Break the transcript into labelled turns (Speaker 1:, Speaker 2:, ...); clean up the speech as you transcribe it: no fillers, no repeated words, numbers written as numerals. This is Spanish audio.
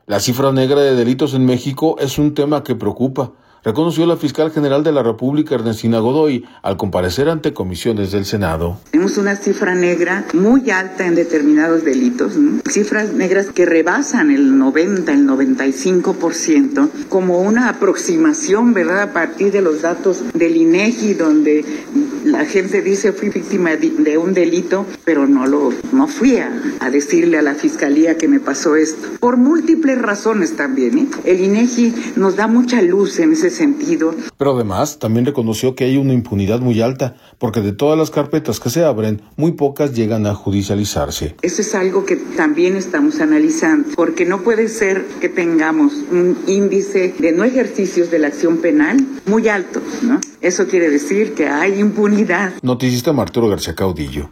Speaker 1: La cifra negra de delitos en México es un tema que preocupa, reconoció la fiscal general de la República, Ernestina Godoy, al comparecer ante comisiones del Senado.
Speaker 2: Tenemos una cifra negra muy alta en determinados delitos, ¿no? Cifras negras que rebasan el 90, el 95%, como una aproximación, ¿verdad?, a partir de los datos del INEGI, donde la gente dice fui víctima de un delito, pero no fui a decirle a la fiscalía que me pasó esto. Por múltiples razones también, ¿eh? El INEGI nos da mucha luz en ese sentido.
Speaker 1: Pero además también reconoció que hay una impunidad muy alta, porque de todas las carpetas que se abren, muy pocas llegan a judicializarse.
Speaker 2: Eso es algo que también estamos analizando, porque no puede ser que tengamos un índice de no ejercicios de la acción penal muy alto, ¿no? Eso quiere decir que hay impunidad.
Speaker 1: Noticista Arturo García Caudillo.